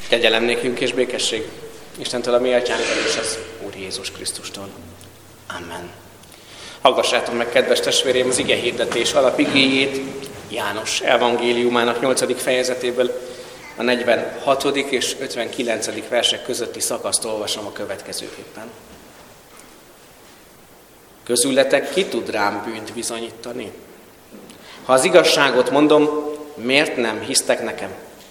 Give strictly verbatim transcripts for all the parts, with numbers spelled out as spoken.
Kegyelem nékünk és békesség Istentől, a mi atyánktól és az Úr Jézus Krisztustól. Amen. Hallgassátok meg, kedves testvérém, az ige hirdetés alapigéjét János evangéliumának nyolcadik fejezetéből, a negyvenhatodik és ötvenkilencedik versek közötti szakaszt olvasom a következőképpen. Közületek ki tud rám bűnt bizonyítani? Ha az igazságot mondom, miért nem hisztek nekem?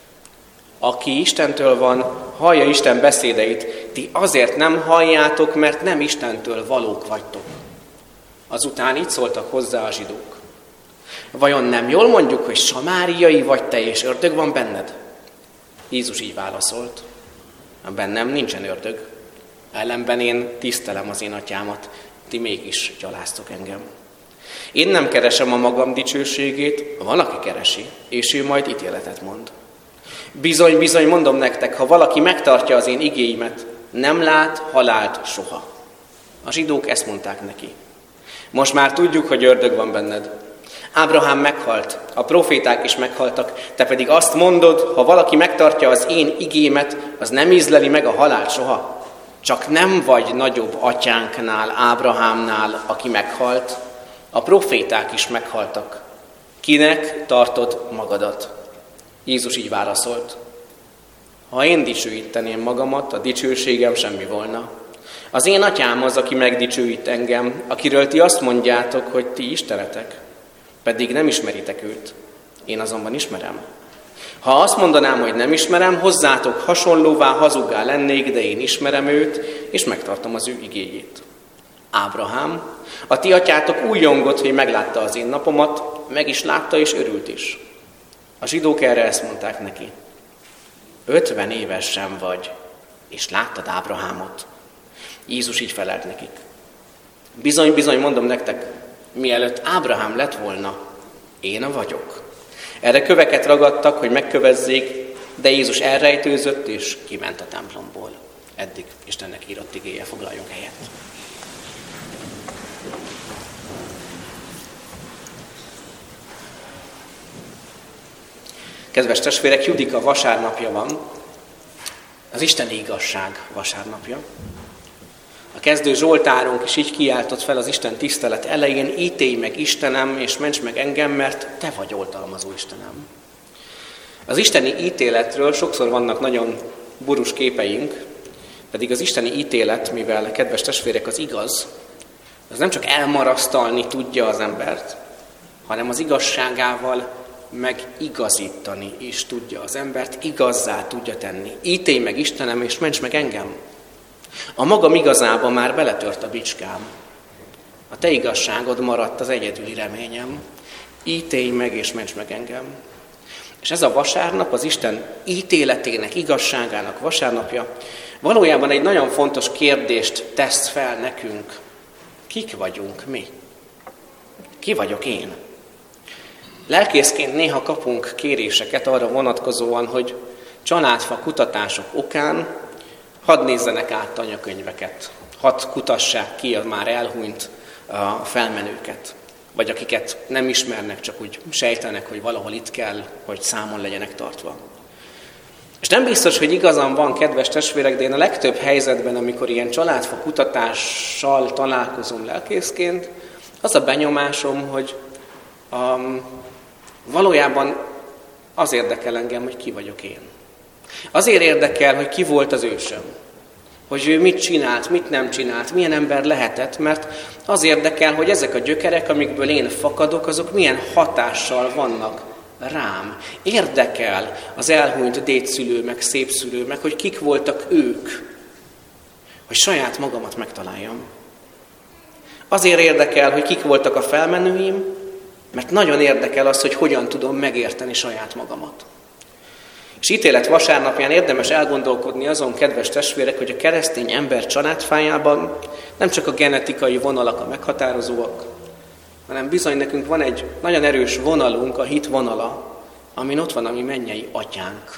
Aki Istentől van, hallja Isten beszédeit, ti azért nem halljátok, mert nem Istentől valók vagytok. Azután így szóltak hozzá a zsidók. Vajon nem jól mondjuk, hogy samáriai vagy te, és ördög van benned? Jézus így válaszolt. Bennem nincsen ördög, ellenben én tisztelem az én atyámat, ti mégis gyaláztok engem. Én nem keresem a magam dicsőségét, van, aki keresi, és ő majd ítéletet mond. Bizony, bizony, mondom nektek, ha valaki megtartja az én igéimet, nem lát halált soha. A zsidók ezt mondták neki. Most már tudjuk, hogy ördög van benned. Ábrahám meghalt, a proféták is meghaltak, te pedig azt mondod, ha valaki megtartja az én igémet, az nem ízleli meg a halált soha. Csak nem vagy nagyobb atyánknál, Ábrahámnál, aki meghalt, a proféták is meghaltak. Kinek tartod magadat? Jézus így válaszolt. Ha én dicsőíteném magamat, a dicsőségem semmi volna. Az én atyám az, aki megdicsőít engem, akiről ti azt mondjátok, hogy ti istenetek, pedig nem ismeritek őt. Én azonban ismerem. Ha azt mondanám, hogy nem ismerem, hozzátok hasonlóvá, hazuggá lennék, de én ismerem őt, és megtartom az ő igéjét. Ábrahám, a ti atyátok újjongott, hogy meglátta az én napomat, meg is látta, és örült is. A zsidók erre ezt mondták neki. Ötven éves sem vagy, és láttad Ábrahámot. Jézus így felelt nekik. Bizony, bizony, mondom nektek, mielőtt Ábrahám lett volna, én vagyok. Erre köveket ragadtak, hogy megkövezzék, de Jézus elrejtőzött, és kiment a templomból. Eddig Istennek írott igéje, foglaljunk helyet. Kedves testvérek, Judika vasárnapja van, az isteni igazság vasárnapja. A kezdő zsoltárunk is így kiáltott fel az Isten tisztelet elején, ítélj meg Istenem, és ments meg engem, mert te vagy oltalmazó Istenem. Az isteni ítéletről sokszor vannak nagyon burus képeink, pedig az isteni ítélet, mivel, kedves testvérek, az igaz, az nem csak elmarasztalni tudja az embert, hanem az igazságával megigazítani is tudja az embert, igazzá tudja tenni. Ítélj meg Istenem, és ments meg engem. A magam igazába már beletört a bicskám. A te igazságod maradt az egyedüli reményem. Ítélj meg, és ments meg engem. És ez a vasárnap, az Isten ítéletének, igazságának vasárnapja, valójában egy nagyon fontos kérdést tesz fel nekünk. Kik vagyunk mi? Ki vagyok én? Lelkészként néha kapunk kéréseket arra vonatkozóan, hogy családfa kutatások okán hadd nézzenek át tanyakönyveket, hadd kutassák ki a már elhunyt a felmenőket, vagy akiket nem ismernek, csak úgy sejtenek, hogy valahol itt kell, hogy számon legyenek tartva. És nem biztos, hogy igazam van, kedves testvérek, de én a legtöbb helyzetben, amikor ilyen családfa kutatással találkozom lelkészként, az a benyomásom, hogy um, valójában az érdekel engem, hogy ki vagyok én. Azért érdekel, hogy ki volt az ősöm. Hogy ő mit csinált, mit nem csinált, milyen ember lehetett, mert az érdekel, hogy ezek a gyökerek, amikből én fakadok, azok milyen hatással vannak rám. Érdekel az elhunyt dédszülőmek, szépszülőmek, hogy kik voltak ők, hogy saját magamat megtaláljam. Azért érdekel, hogy kik voltak a felmenőim, mert nagyon érdekel az, hogy hogyan tudom megérteni saját magamat. És ítélet vasárnapján érdemes elgondolkodni azon, kedves testvérek, hogy a keresztény ember családfájában nem csak a genetikai vonalak a meghatározóak, hanem bizony nekünk van egy nagyon erős vonalunk, a hit vonala, amin ott van a mi mennyei atyánk,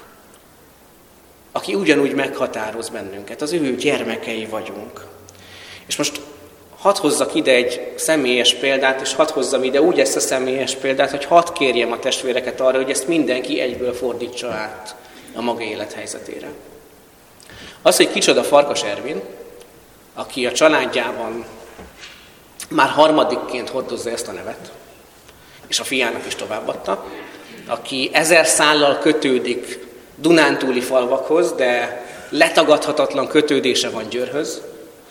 aki ugyanúgy meghatároz bennünket, az ő gyermekei vagyunk. És most hadd hozzak ide egy személyes példát, és hadd hozzam ide úgy ezt a személyes példát, hogy hadd kérjem a testvéreket arra, hogy ezt mindenki egyből fordítsa át. a maga élethelyzetére. Az, hogy kicsoda Farkas Ervin, aki a családjában már harmadikként hordozza ezt a nevet, és a fiának is továbbadta, aki ezer szállal kötődik dunántúli falvakhoz, de letagadhatatlan kötődése van Győrhöz,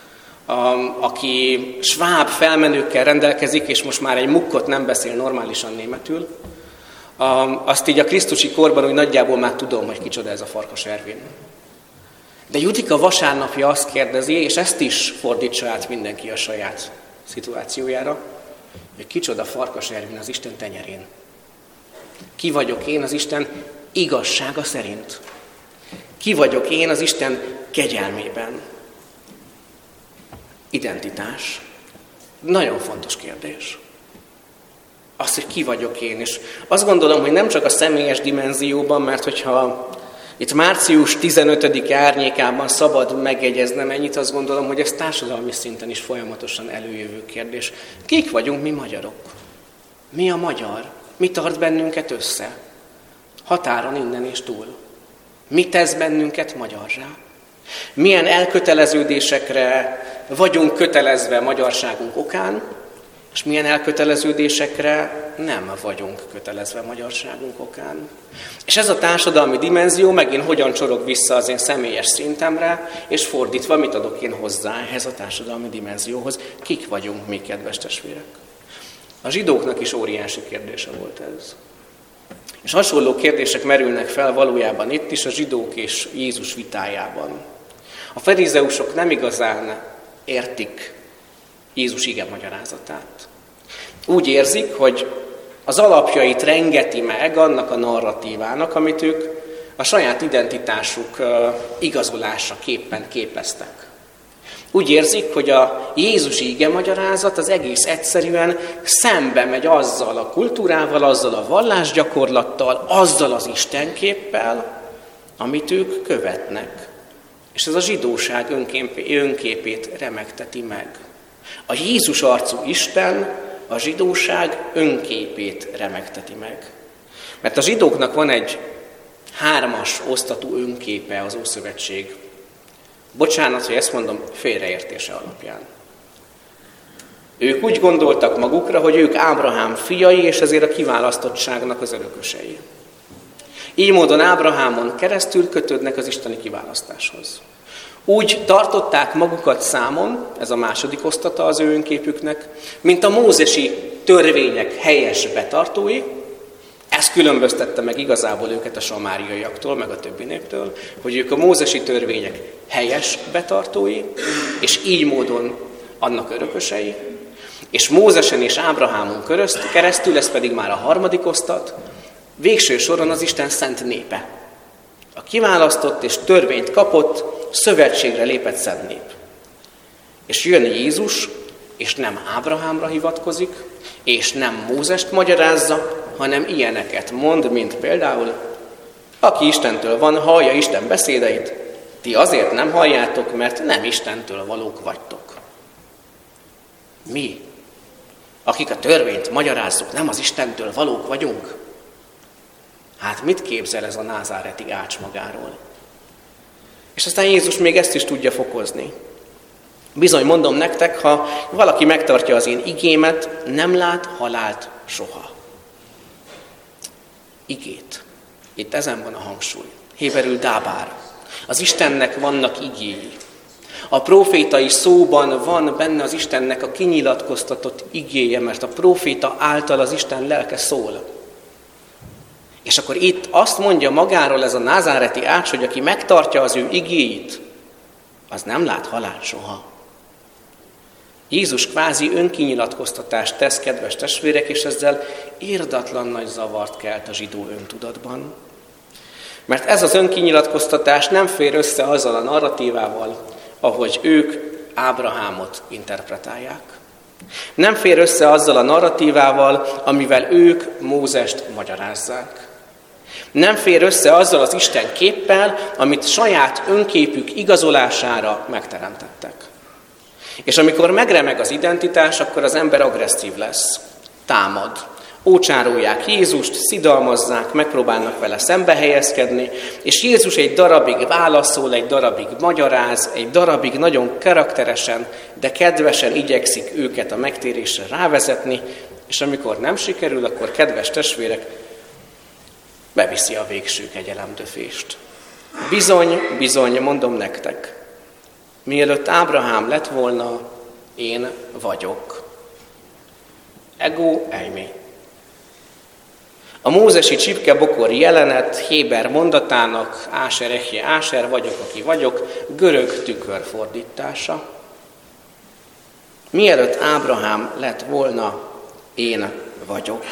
aki sváb felmenőkkel rendelkezik, és most már egy mukkot nem beszél normálisan németül, azt így a krisztusi korban úgy nagyjából már tudom, hogy kicsoda ez a Farkas Ervin. De Judika vasárnapja azt kérdezi, és ezt is fordítsa át mindenki a saját szituációjára, hogy kicsoda Farkas Ervin az Isten tenyerén. Ki vagyok én az Isten igazsága szerint? Ki vagyok én az Isten kegyelmében? Identitás. Nagyon fontos kérdés. Az, hogy ki vagyok én. És azt gondolom, hogy nem csak a személyes dimenzióban, mert hogyha itt március tizenötödike árnyékában szabad megjegyeznem ennyit, azt gondolom, hogy ez társadalmi szinten is folyamatosan előjövő kérdés. Kik vagyunk mi magyarok? Mi a magyar? Mi tart bennünket össze? Határon innen és túl. Mi tesz bennünket magyarrá? Milyen elköteleződésekre vagyunk kötelezve magyarságunk okán, és milyen elköteleződésekre nem vagyunk kötelezve magyarságunk okán. És ez a társadalmi dimenzió megint hogyan csorog vissza az én személyes szintemre, és fordítva mit adok én hozzá ehhez a társadalmi dimenzióhoz. Kik vagyunk mi, kedves testvérek? A zsidóknak is óriási kérdése volt ez. És hasonló kérdések merülnek fel valójában itt is a zsidók és Jézus vitájában. A farizeusok nem igazán értik Jézus ige magyarázatát. Úgy érzik, hogy az alapjait rengeti meg annak a narratívának, amit ők a saját identitásuk igazolása képpen képeztek. Úgy érzik, hogy a Jézus ige magyarázat az egész egyszerűen szembe megy azzal a kultúrával, azzal a vallásgyakorlattal, azzal az istenképpel, amit ők követnek. És ez a zsidóság önképét remegteti meg. A Jézus arcú Isten a zsidóság önképét remegteti meg. Mert a zsidóknak van egy hármas osztatú önképe az Ószövetség. Bocsánat, hogy ezt mondom, félreértése alapján. Ők úgy gondoltak magukra, hogy ők Ábrahám fiai, és ezért a kiválasztottságnak az örökösei. Így módon Ábrahámon keresztül kötődnek az isteni kiválasztáshoz. Úgy tartották magukat számon, ez a második osztata az ő önképüknek, mint a mózesi törvények helyes betartói. Ez különböztette meg igazából őket a samáriaiaktól, meg a többi néptől, hogy ők a mózesi törvények helyes betartói, és így módon annak örökösei, és Mózesen és Ábrahámon keresztül, ez pedig már a harmadik osztat, végső soron az Isten szent népe. A kiválasztott és törvényt kapott, szövetségre lépett szent nép. És jön Jézus, és nem Ábrahámra hivatkozik, és nem Mózest magyarázza, hanem ilyeneket mond, mint például, aki Istentől van, hallja Isten beszédeit, ti azért nem halljátok, mert nem Istentől valók vagytok. Mi, akik a törvényt magyarázzuk, nem az Istentől valók vagyunk? Hát mit képzel ez a názáreti ács magáról? És aztán Jézus még ezt is tudja fokozni. Bizony mondom nektek, ha valaki megtartja az én igémet, nem lát halált soha. Igét. Itt ezen van a hangsúly. Héberül dábár. Az Istennek vannak igéi. A prófétai szóban van benne az Istennek a kinyilatkoztatott igéje, mert a próféta által az Isten lelke szól. És akkor itt azt mondja magáról ez a názáreti ács, hogy aki megtartja az ő igéit, az nem lát halált soha. Jézus kvázi önkinyilatkoztatást tesz, kedves testvérek, és ezzel irdatlan nagy zavart kelt a zsidó öntudatban. Mert ez az önkinyilatkoztatás nem fér össze azzal a narratívával, ahogy ők Ábrahámot interpretálják. Nem fér össze azzal a narratívával, amivel ők Mózest magyarázzák. Nem fér össze azzal az Isten képpel, amit saját önképük igazolására megteremtettek. És amikor megremeg az identitás, akkor az ember agresszív lesz, támad. Ócsárolják Jézust, szidalmazzák, megpróbálnak vele szembe helyezkedni, és Jézus egy darabig válaszol, egy darabig magyaráz, egy darabig nagyon karakteresen, de kedvesen igyekszik őket a megtérésre rávezetni, és amikor nem sikerül, akkor kedves testvérek, beviszi a végső kegyelemdöfést. Bizony, bizony, mondom nektek, mielőtt Ábrahám lett volna, én vagyok. Ego eimi. A mózesi csipkebokor jelenet Héber mondatának Áser ehje Áser, vagyok, aki vagyok, görög tükörfordítása. Mielőtt Ábrahám lett volna, én vagyok.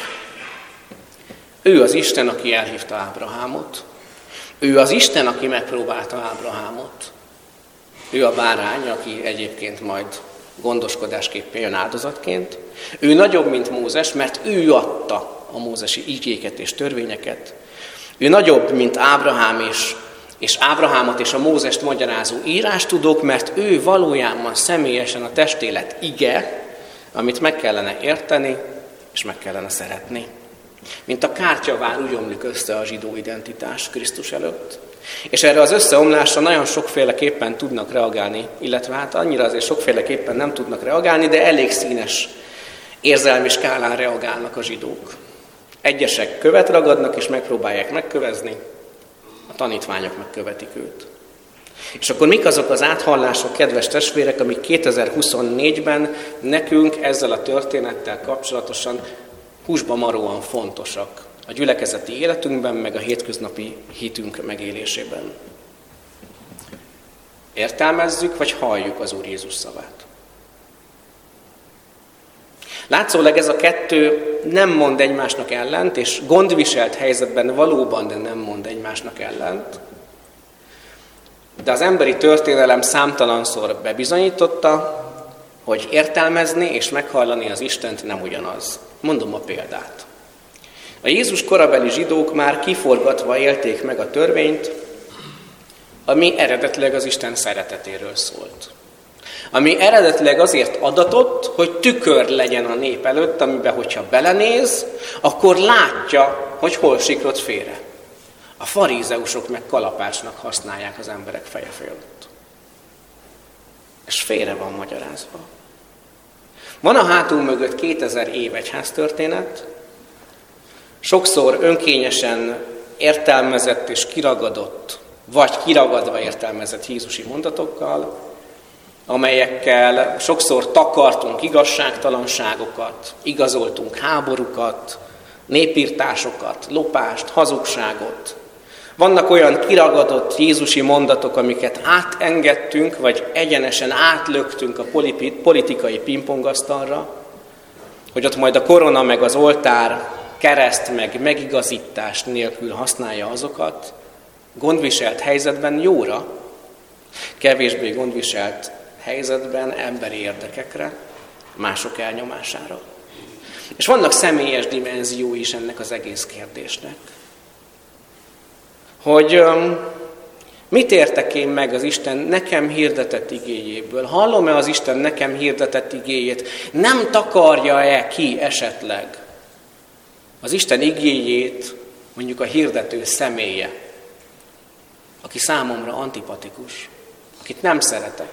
Ő az Isten, aki elhívta Ábrahámot. Ő az Isten, aki megpróbálta Ábrahámot. Ő a bárány, aki egyébként majd gondoskodásképpen jön áldozatként. Ő nagyobb, mint Mózes, mert ő adta a mózesi igéket és törvényeket. Ő nagyobb, mint Ábrahám és, és Ábrahámot és a Mózest magyarázó írástudók, mert ő valójában személyesen a testélet ige, amit meg kellene érteni és meg kellene szeretni. Mint a kártyavár úgy omlik össze a zsidó identitás Krisztus előtt. És erre az összeomlásra nagyon sokféleképpen tudnak reagálni, illetve hát annyira azért sokféleképpen nem tudnak reagálni, de elég színes érzelmi skálán reagálnak a zsidók. Egyesek követ ragadnak és megpróbálják megkövezni, a tanítványok megkövetik őt. És akkor mik azok az áthallások, kedves testvérek, amik kétezer-huszonnégyben nekünk ezzel a történettel kapcsolatosan húsba maróan fontosak a gyülekezeti életünkben, meg a hétköznapi hitünk megélésében. Értelmezzük, vagy halljuk az Úr Jézus szavát? Látszólag ez a kettő nem mond egymásnak ellent, és gondviselt helyzetben valóban, de nem mond egymásnak ellent. De az emberi történelem számtalanszor bebizonyította, hogy értelmezni és meghallani az Istent nem ugyanaz. Mondom a példát. A Jézus korabeli zsidók már kiforgatva élték meg a törvényt, ami eredetileg az Isten szeretetéről szólt. Ami eredetileg azért adatott, hogy tükör legyen a nép előtt, amiben, hogyha belenéz, akkor látja, hogy hol siklott félre. A farizeusok meg kalapácsnak használják az emberek feje fölött. És félre van magyarázva. Van a hátunk mögött kétezer év egyháztörténet, sokszor önkényesen értelmezett és kiragadott, vagy kiragadva értelmezett jézusi mondatokkal, amelyekkel sokszor takartunk igazságtalanságokat, igazoltunk háborúkat, népirtásokat, lopást, hazugságot. Vannak olyan kiragadott jézusi mondatok, amiket átengedtünk, vagy egyenesen átlöktünk a politikai pingpongasztalra, hogy ott majd a korona meg az oltár, kereszt meg megigazítás nélkül használja azokat, gondviselt helyzetben jóra, kevésbé gondviselt helyzetben emberi érdekekre, mások elnyomására. És vannak személyes dimenziói is ennek az egész kérdésnek. Hogy um, mit értek én meg az Isten nekem hirdetett igéjéből? Hallom-e az Isten nekem hirdetett igéjét? Nem takarja-e ki esetleg az Isten igéjét mondjuk a hirdető személye, aki számomra antipatikus, akit nem szeretek?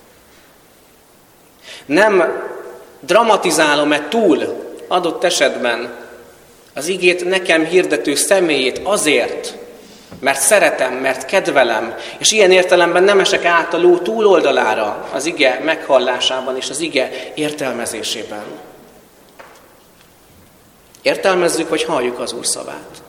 Nem dramatizálom-e túl adott esetben az igét nekem hirdető személyét azért, mert szeretem, mert kedvelem, és ilyen értelemben nem esek át a ló túloldalára az ige meghallásában és az ige értelmezésében. Értelmezzük, vagy halljuk az Úr szavát?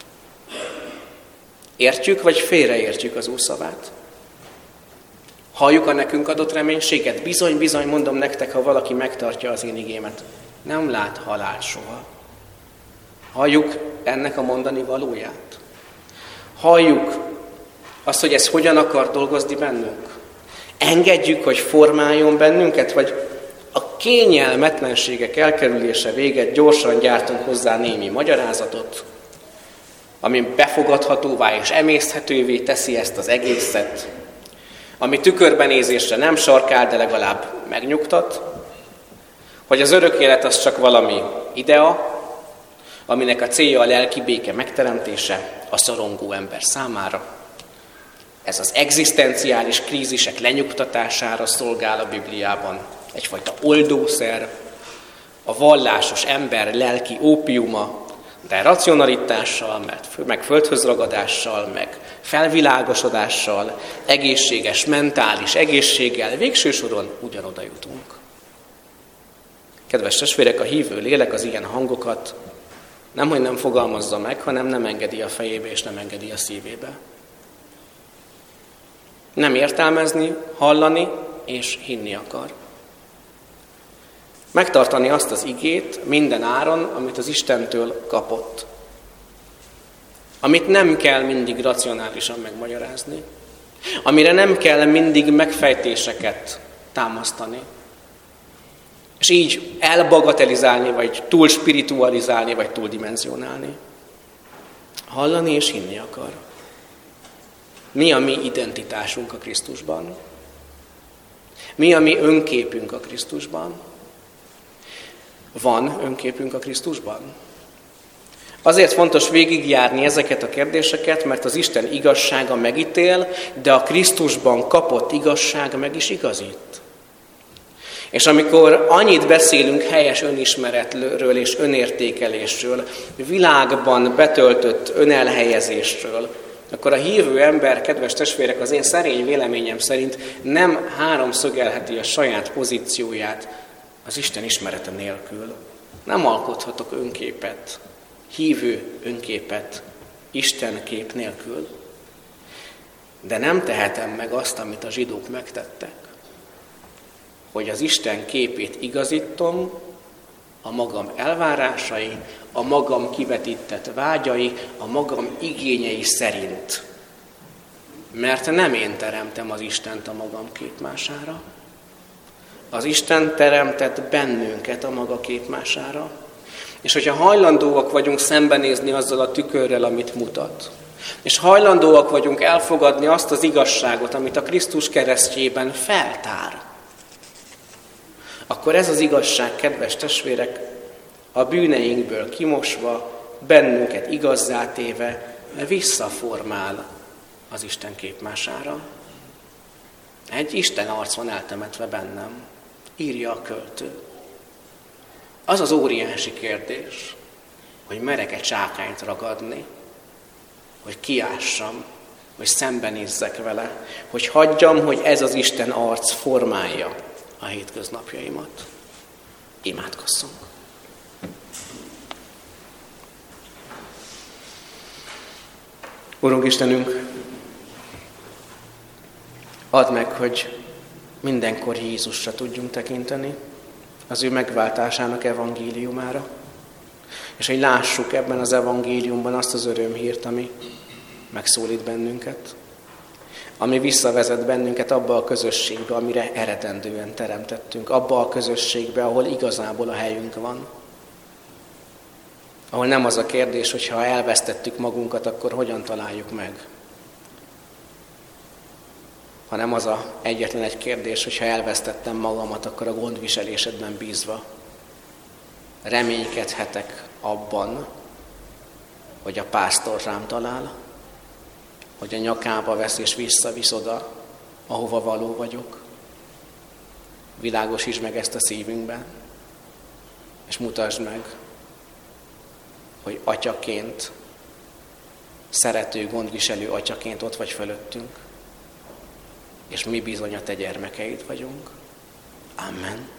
Értjük, vagy félreértjük az Úr szavát? Halljuk a nekünk adott reménységet? Bizony, bizony, mondom nektek, ha valaki megtartja az én igémet, nem lát halált soha. Halljuk ennek a mondani valóját? Halljuk azt, hogy ez hogyan akar dolgozni bennünk? Engedjük, hogy formáljon bennünket, vagy a kényelmetlenségek elkerülése véget gyorsan gyártunk hozzá némi magyarázatot, ami befogadhatóvá és emészthetővé teszi ezt az egészet, ami tükörbenézésre nem sarkál, de legalább megnyugtat, hogy az örök élet az csak valami idea, aminek a célja a lelki béke megteremtése a szorongó ember számára. Ez az egzisztenciális krízisek lenyugtatására szolgál a Bibliában. Egyfajta oldószer, a vallásos ember lelki ópiuma, de racionalitással, meg földhözragadással, meg felvilágosodással, egészséges mentális egészséggel végső soron ugyanoda jutunk. Kedves testvérek, a hívő lélek az ilyen hangokat nemhogy nem fogalmazza meg, hanem nem engedi a fejébe és nem engedi a szívébe. Nem értelmezni, hallani és hinni akar. Megtartani azt az igét minden áron, amit az Istentől kapott. Amit nem kell mindig racionálisan megmagyarázni. Amire nem kell mindig megfejtéseket támasztani. És így elbagatelizálni, vagy túl spiritualizálni, vagy túl dimenzionálni. Hallani és hinni akar. Mi a mi identitásunk a Krisztusban? Mi a mi önképünk a Krisztusban? Van önképünk a Krisztusban? Azért fontos végigjárni ezeket a kérdéseket, mert az Isten igazsága megítél, de a Krisztusban kapott igazság meg is igazít. És amikor annyit beszélünk helyes önismeretről és önértékelésről, világban betöltött önelhelyezésről, akkor a hívő ember, kedves testvérek, az én szerény véleményem szerint nem háromszögelheti a saját pozícióját az Isten ismerete nélkül. Nem alkothatok önképet, hívő önképet Isten kép nélkül. De nem tehetem meg azt, amit a zsidók megtettek, hogy az Isten képét igazítom a magam elvárásai, a magam kivetített vágyai, a magam igényei szerint. Mert nem én teremtem az Istent a magam képmására. Az Isten teremtett bennünket a maga képmására. És hogyha hajlandóak vagyunk szembenézni azzal a tükörrel, amit mutat, és hajlandóak vagyunk elfogadni azt az igazságot, amit a Krisztus keresztjében feltár, akkor ez az igazság, kedves testvérek, a bűneinkből kimosva, bennünket igazzá téve, visszaformál az Isten képmására. Egy Isten arc van eltemetve bennem, írja a költő. Az az óriási kérdés, hogy merek-e csákányt ragadni, hogy kiássam, hogy szembenézzek vele, hogy hagyjam, hogy ez az Isten arc formálja a hétköznapjaimat. Imádkozzunk. Urunk Istenünk, add meg, hogy mindenkor Jézusra tudjunk tekinteni, az ő megváltásának evangéliumára, és hogy lássuk ebben az evangéliumban azt az örömhírt, ami megszólít bennünket, ami visszavezet bennünket abba a közösségbe, amire eredendően teremtettünk, abba a közösségbe, ahol igazából a helyünk van. Ahol nem az a kérdés, hogy ha elvesztettük magunkat, akkor hogyan találjuk meg. Hanem az a egyetlen egy kérdés, hogy ha elvesztettem magamat, akkor a gondviselésedben bízva reménykedhetek abban, hogy a pásztor rám talál, hogy a nyakába vesz és visszavisz oda, ahova való vagyok. Világosítsd meg ezt a szívünkben, és mutasd meg, hogy atyaként, szerető, gondviselő atyaként ott vagy fölöttünk, és mi bizony a te gyermekeid vagyunk. Amen.